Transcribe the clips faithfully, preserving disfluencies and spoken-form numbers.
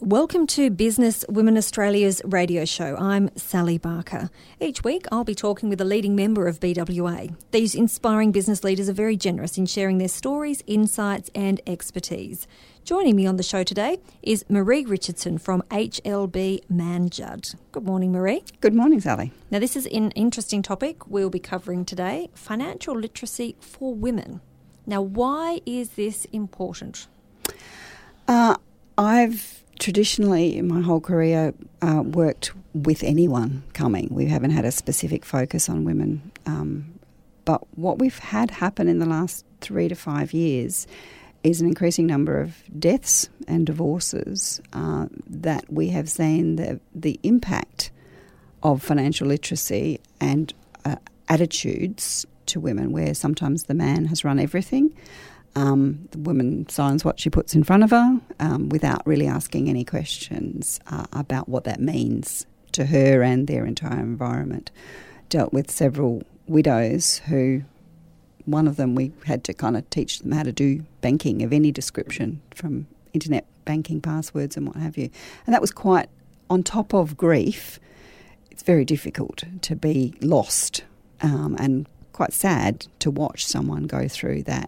Welcome to Business Women Australia's radio show. I'm Sally Barker. Each week I'll be talking with a leading member of B W A. These inspiring business leaders are very generous in sharing their stories, insights and expertise. Joining me on the show today is Marie Richardson from H L B Mann Judd. Good morning, Marie. Good morning, Sally. Now this is an interesting topic we'll be covering today, financial literacy for women. Now why is this important? Uh, I've traditionally in my whole career uh, worked with anyone coming. We haven't had a specific focus on women. Um, but what we've had happen in the last three to five years is an increasing number of deaths and divorces uh, that we have seen the, the impact of financial literacy and uh, attitudes to women, where sometimes the man has run everything. Um, the woman signs what she puts in front of her um, without really asking any questions uh, about what that means to her and their entire environment. Dealt with several widows who, one of them we had to kind of teach them how to do banking of any description, from internet banking passwords and what have you. And that was quite, on top of grief, it's very difficult to be lost um, and quite sad to watch someone go through that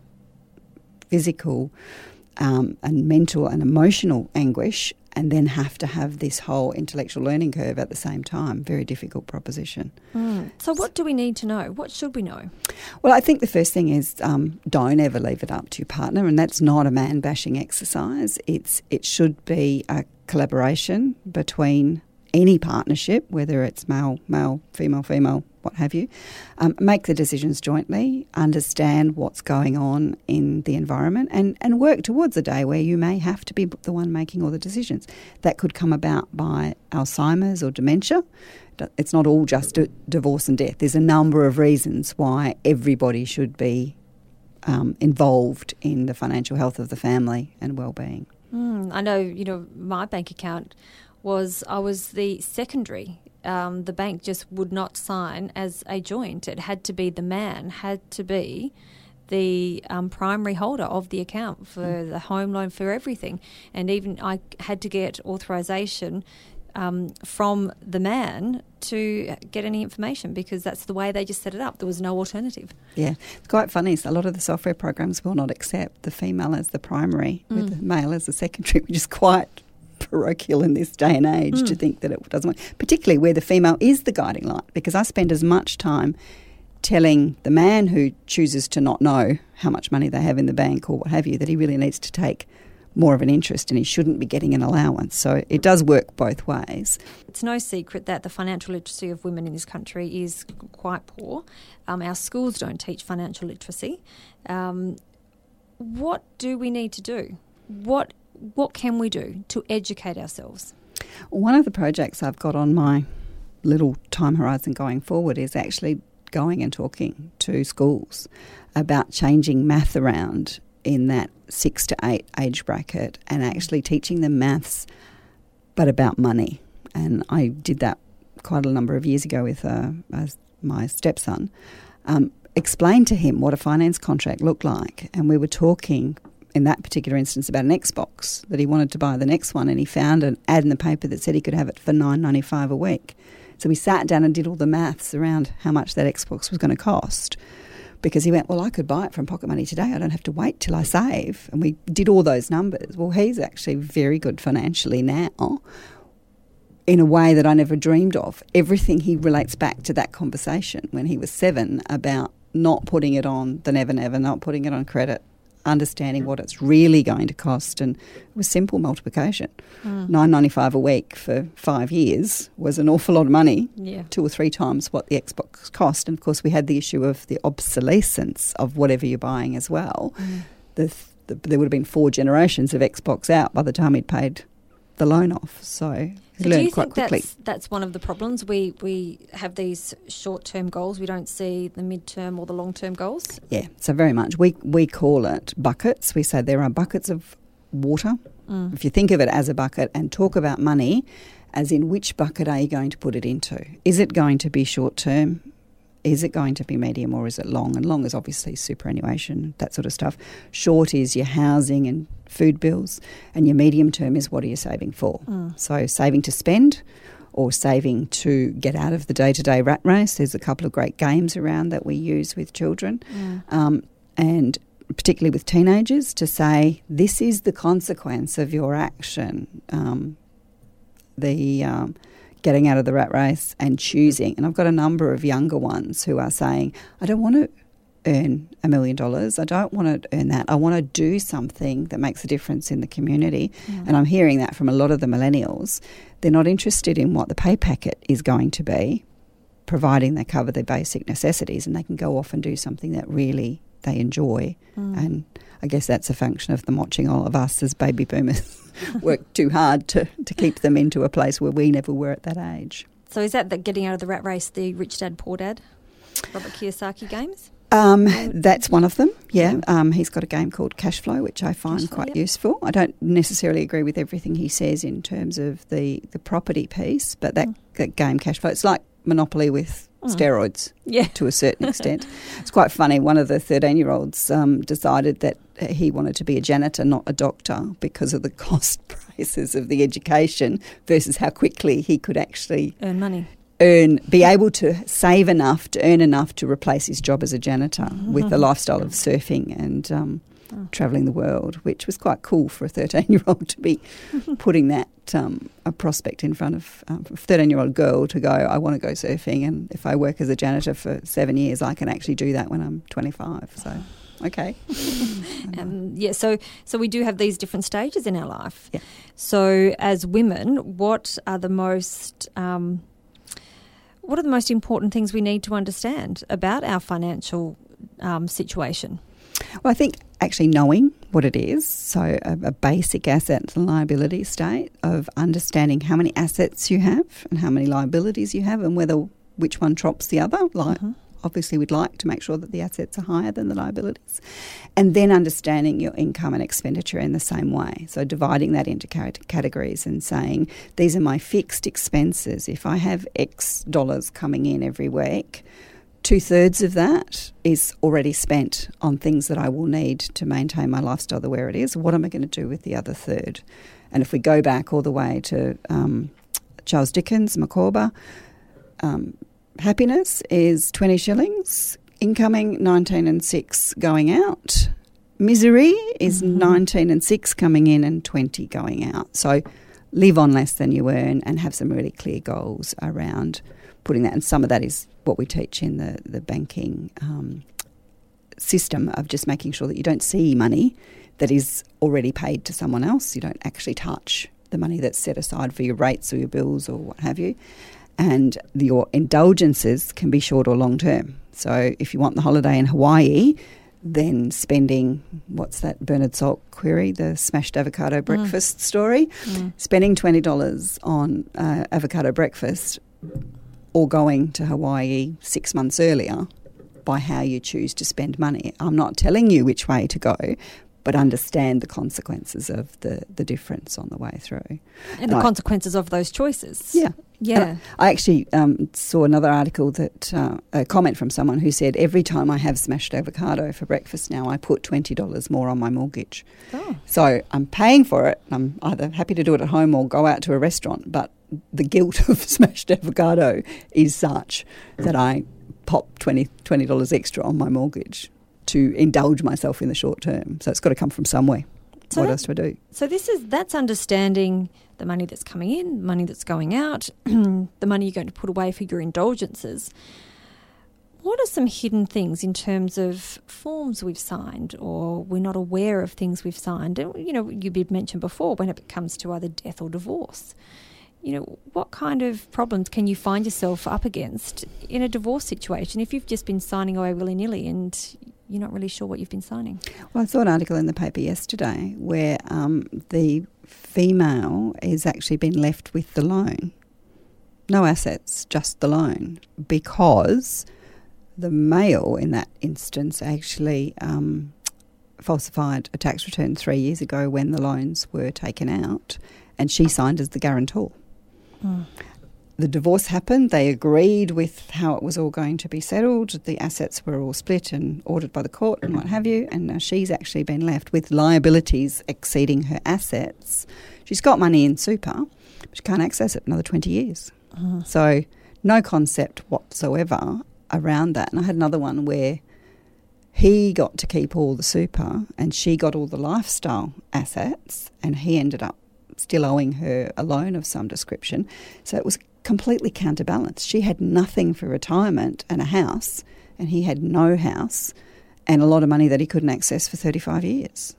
physical um, and mental and emotional anguish and then have to have this whole intellectual learning curve at the same time. Very difficult proposition. Mm. So what do we need to know? What should we know? Well, I think the first thing is um, don't ever leave it up to your partner, and that's not a man-bashing exercise. It's It should be a collaboration between any partnership, whether it's male, male, female, female, what have you. Um, make the decisions jointly, understand what's going on in the environment, and, and work towards a day where you may have to be the one making all the decisions. That could come about by Alzheimer's or dementia. It's not all just a divorce and death. There's a number of reasons why everybody should be um, involved in the financial health of the family and well-being. Mm, I know, you know, my bank account was, I was the secondary. Um, the bank just would not sign as a joint. It had to be the man, had to be the um, primary holder of the account for mm. the home loan, for everything. And even I had to get authorisation um, from the man to get any information, because that's the way they just set it up. There was no alternative. Yeah, it's quite funny. So a lot of the software programs will not accept the female as the primary mm. with the male as the secondary, which is quite parochial in this day and age mm. to think that it doesn't work, particularly where the female is the guiding light, because I spend as much time telling the man who chooses to not know how much money they have in the bank or what have you, that he really needs to take more of an interest and he shouldn't be getting an allowance. So it does work both ways. It's no secret that the financial literacy of women in this country is quite poor. Um, our schools don't teach financial literacy. Um, what do we need to do? What What can we do to educate ourselves? One of the projects I've got on my little time horizon going forward is actually going and talking to schools about changing math around in that six to eight age bracket and actually teaching them maths, but about money. And I did that quite a number of years ago with uh, my stepson. Um, explained to him what a finance contract looked like, and we were talking in that particular instance about an Xbox, that he wanted to buy the next one, and he found an ad in the paper that said he could have it for nine dollars ninety-five a week. So we sat down and did all the maths around how much that Xbox was going to cost, because he went, well, I could buy it from pocket money today. I don't have to wait till I save. And we did all those numbers. Well, he's actually very good financially now in a way that I never dreamed of. Everything he relates back to that conversation when he was seven about not putting it on the Never Never, not putting it on credit, understanding what it's really going to cost. And it was simple multiplication. Mm. nine dollars ninety-five a week for five years was an awful lot of money, yeah. two or three times what the Xbox cost. And, of course, we had the issue of the obsolescence of whatever you're buying as well. Mm. The, the, there would have been four generations of Xbox out by the time he'd paid the loan off. So he so learned do you quite think quickly. That's, that's one of the problems? We we have these short-term goals. We don't see the mid-term or the long-term goals? Yeah, so very much. We we call it buckets. We say there are buckets of water. Mm. If you think of it as a bucket and talk about money, as in which bucket are you going to put it into? Is it going to be short-term Is it going to be medium or is it long? And long is obviously superannuation, that sort of stuff. Short is your housing and food bills. And your medium term is what are you saving for? Mm. So saving to spend or saving to get out of the day-to-day rat race. There's a couple of great games around that we use with children. Mm. Um, and particularly with teenagers, to say this is the consequence of your action. Um, the... Um, getting out of the rat race and choosing. And I've got a number of younger ones who are saying, I don't want to earn a million dollars. I don't want to earn that. I want to do something that makes a difference in the community. Mm. And I'm hearing that from a lot of the millennials. They're not interested in what the pay packet is going to be, providing they cover their basic necessities, and they can go off and do something that really they enjoy. Mm. And I guess that's a function of them watching all of us as baby boomers work too hard to, to keep them into a place where we never were at that age. So is that the getting out of the rat race, the Rich Dad, Poor Dad, Robert Kiyosaki games? Um, that's one of them, yeah. Um, he's got a game called Cash Flow, which I find Cashflow, quite yeah. useful. I don't necessarily agree with everything he says in terms of the, the property piece, but that, mm. that game Cash Flow, it's like Monopoly with mm. steroids yeah. to a certain extent. It's quite funny. One of the thirteen-year-olds um, decided that he wanted to be a janitor, not a doctor, because of the cost prices of the education versus how quickly he could actually earn money. Earn, be able to save enough to earn enough to replace his job as a janitor mm-hmm. with the lifestyle of surfing and um, oh. travelling the world, which was quite cool for a thirteen-year-old to be putting that um, a prospect in front of um, a thirteen-year-old girl to go, I want to go surfing, and if I work as a janitor for seven years, I can actually do that when I'm twenty-five. So, okay. um, yeah, so so we do have these different stages in our life. Yeah. So as women, what are the most... Um, What are the most important things we need to understand about our financial um, situation? Well, I think actually knowing what it is, so a, a basic asset and liability state of understanding how many assets you have and how many liabilities you have and whether which one trumps the other. Like, mm-hmm. Obviously, we'd like to make sure that the assets are higher than the liabilities. And then understanding your income and expenditure in the same way. So dividing that into categories and saying, these are my fixed expenses. If I have X dollars coming in every week, two-thirds of that is already spent on things that I will need to maintain my lifestyle the where it is. What am I going to do with the other third? And if we go back all the way to um, Charles Dickens, Micawber, um, happiness is twenty shillings, incoming nineteen and six going out. Misery is mm-hmm. nineteen and six coming in and twenty going out. So live on less than you earn and have some really clear goals around putting that. And some of that is what we teach in the, the banking um, system of just making sure that you don't see money that is already paid to someone else. You don't actually touch the money that's set aside for your rates or your bills or what have you. And your indulgences can be short or long term. So if you want the holiday in Hawaii, then spending, what's that Bernard Salk query, the smashed avocado breakfast mm. story, mm. spending twenty dollars on uh, avocado breakfast or going to Hawaii six months earlier by how you choose to spend money. I'm not telling you which way to go, but understand the consequences of the, the difference on the way through. And, and the I, consequences of those choices. Yeah. Yeah. I actually um, saw another article that, uh, a comment from someone who said, every time I have smashed avocado for breakfast now, I put twenty dollars more on my mortgage. Oh. So I'm paying for it. I'm either happy to do it at home or go out to a restaurant, but the guilt of smashed avocado is such that I pop twenty dollars extra on my mortgage to indulge myself in the short term. So it's got to come from somewhere. So what that, else do I do? So this is that's understanding the money that's coming in, money that's going out, the money you're going to put away for your indulgences. What are some hidden things in terms of forms we've signed or we're not aware of things we've signed? And, you know, you did mention before when it comes to either death or divorce. You know, what kind of problems can you find yourself up against in a divorce situation if you've just been signing away willy-nilly and you're not really sure what you've been signing? Well, I saw an article in the paper yesterday where um, the female has actually been left with the loan. No assets, just the loan, because the male in that instance actually um, falsified a tax return three years ago when the loans were taken out, and she signed as the guarantor. Mm. the divorce happened. They agreed with how it was all going to be settled. The assets were all split and ordered by the court and what have you. And now she's actually been left with liabilities exceeding her assets. She's got money in super, but she can't access it another twenty years. Uh-huh. So no concept whatsoever around that. And I had another one where he got to keep all the super and she got all the lifestyle assets, and he ended up still owing her a loan of some description. So it was completely counterbalanced. She had nothing for retirement and a house, and he had no house and a lot of money that he couldn't access for thirty-five years.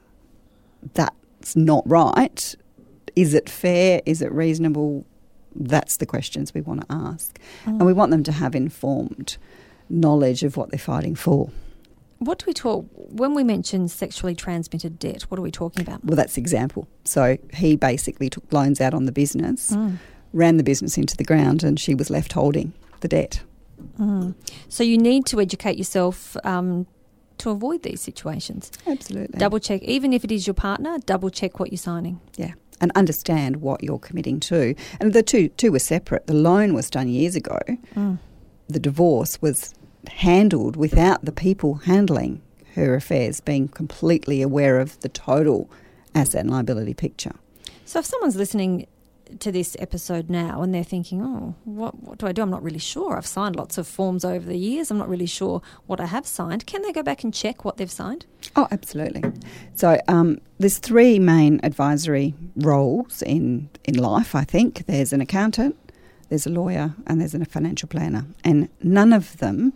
That's not right. Is it fair? Is it reasonable? That's the questions we want to ask. Mm. And we want them to have informed knowledge of what they're fighting for. What do we talk, when we mention sexually transmitted debt, what are we talking about? Well, that's the example. So he basically took loans out on the business, mm. ran the business into the ground, and she was left holding the debt. Mm. So you need to educate yourself um, to avoid these situations. Absolutely. Double check, even if it is your partner, double check what you're signing. Yeah, and understand what you're committing to. And the two, two were separate. The loan was done years ago. Mm. The divorce was handled without the people handling her affairs being completely aware of the total asset and liability picture. So if someone's listening to this episode now and they're thinking, oh, what, what do I do? I'm not really sure. I've signed lots of forms over the years. I'm not really sure what I have signed. Can they go back and check what they've signed? Oh, absolutely. So um, there's three main advisory roles in, in life, I think. There's an accountant, there's a lawyer, and there's a financial planner. And none of them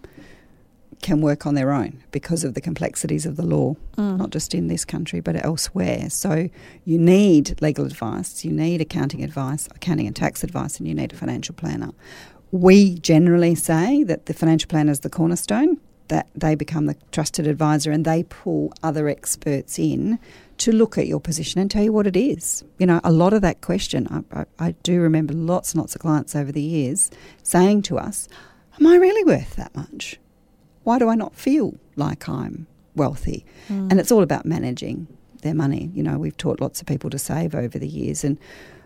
can work on their own because of the complexities of the law, mm. not just in this country but elsewhere. So you need legal advice, you need accounting advice, accounting and tax advice, and you need a financial planner. We generally say that the financial planner is the cornerstone, that they become the trusted advisor and they pull other experts in to look at your position and tell you what it is. You know, a lot of that question, I, I, I do remember lots and lots of clients over the years saying to us, am I really worth that much? Why do I not feel like I'm wealthy? Mm. And it's all about managing their money. You know, we've taught lots of people to save over the years, and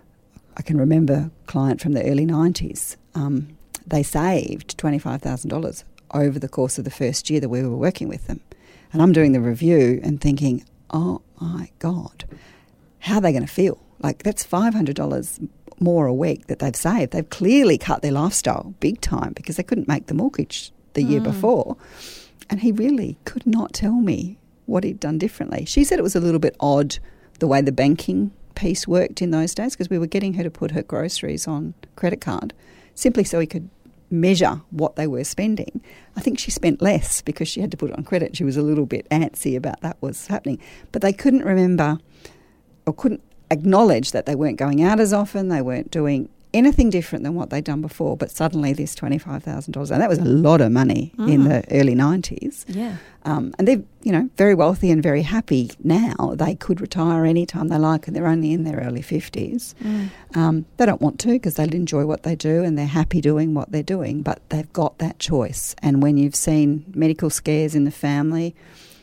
I can remember a client from the early nineties. Um, they saved twenty-five thousand dollars over the course of the first year that we were working with them. And I'm doing the review and thinking, oh my God, how are they going to feel? Like, that's five hundred dollars more a week that they've saved. They've clearly cut their lifestyle big time because they couldn't make the mortgage the year mm. before. And he really could not tell me what he'd done differently. She said it was a little bit odd the way the banking piece worked in those days, because we were getting her to put her groceries on credit card simply so he could measure what they were spending. I think she spent less because she had to put it on credit. She was a little bit antsy about that was happening. But they couldn't remember or couldn't acknowledge that they weren't going out as often, they weren't doing anything different than what they'd done before, but suddenly this twenty-five thousand dollars, and that was a lot of money mm. in the early nineties. Yeah. Um, and they're, you know, very wealthy and very happy now. They could retire any time they like, and they're only in their early fifties. Mm. Um, they don't want to because they enjoy what they do and they're happy doing what they're doing, but they've got that choice. And when you've seen medical scares in the family,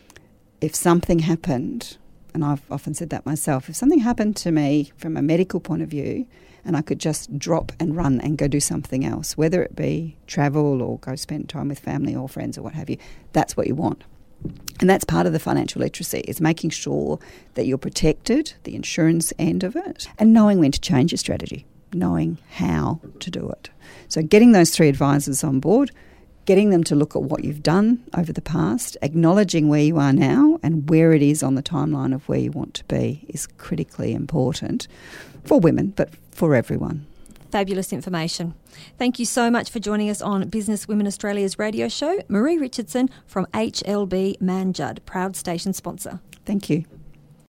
if something happened, and I've often said that myself, if something happened to me from a medical point of view and I could just drop and run and go do something else, whether it be travel or go spend time with family or friends or what have you, that's what you want. And that's part of the financial literacy, is making sure that you're protected, the insurance end of it, and knowing when to change your strategy, knowing how to do it. So getting those three advisors on board, getting them to look at what you've done over the past, acknowledging where you are now and where it is on the timeline of where you want to be is critically important for women, but for everyone. Fabulous information. Thank you so much for joining us on Business Women Australia's radio show. Marie Richardson from H L B Manjud, proud station sponsor. Thank you.